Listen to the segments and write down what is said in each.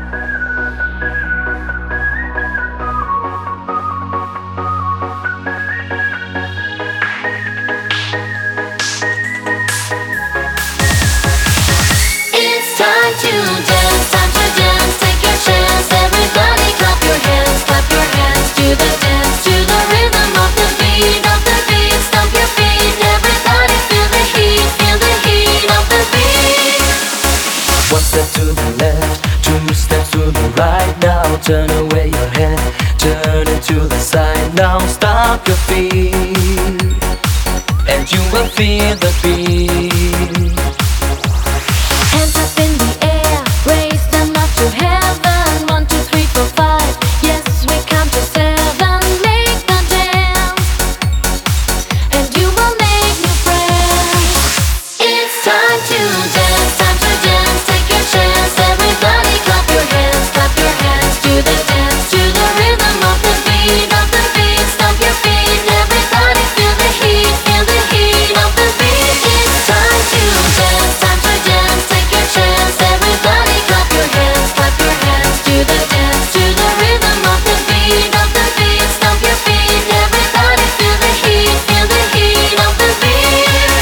It's time to dance, time to dance, take your chance. Everybody clap your hands to the dance, to the rhythm of the beat, stomp your feet. Everybody feel the heat of the beat. One step to the left, two steps to the right. Now turn away your head, turn it to the side. Now stomp your feet, and you will feel the beat. Hands up in the air, raise them up to heaven. 1, 2, 3, 4, 5. Yes, we come to 7. Make the dance, and you will make new friends. It's time to dance, time to dance. Take your chance. Everybody clap your hands to the dance, to the rhythm of the beat, stomp your feet. Everybody feel the heat of the beat. It's time to dance, time to dance. Take your chance. Everybody clap your hands to the dance, to the rhythm of the beat, stomp your feet. Everybody feel the heat of the beat.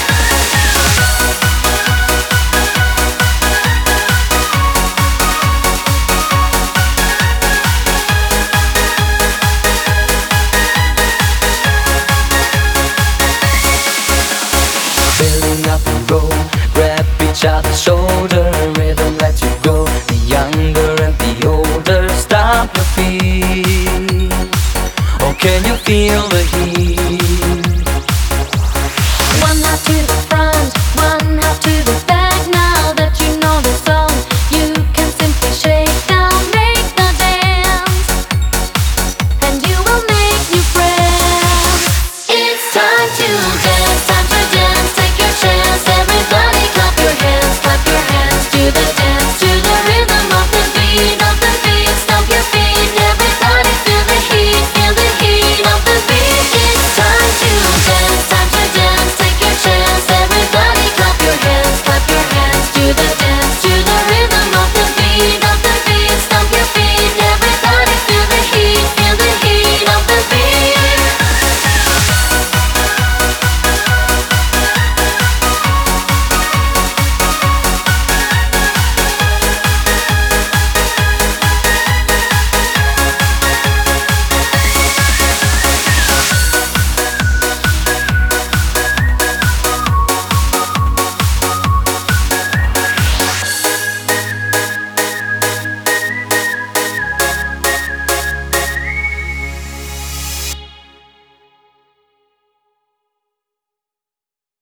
Filling up the road, grab each other's shoulder, rhythm let you go. The younger and the older, stop your feet. Oh, can you feel the heat?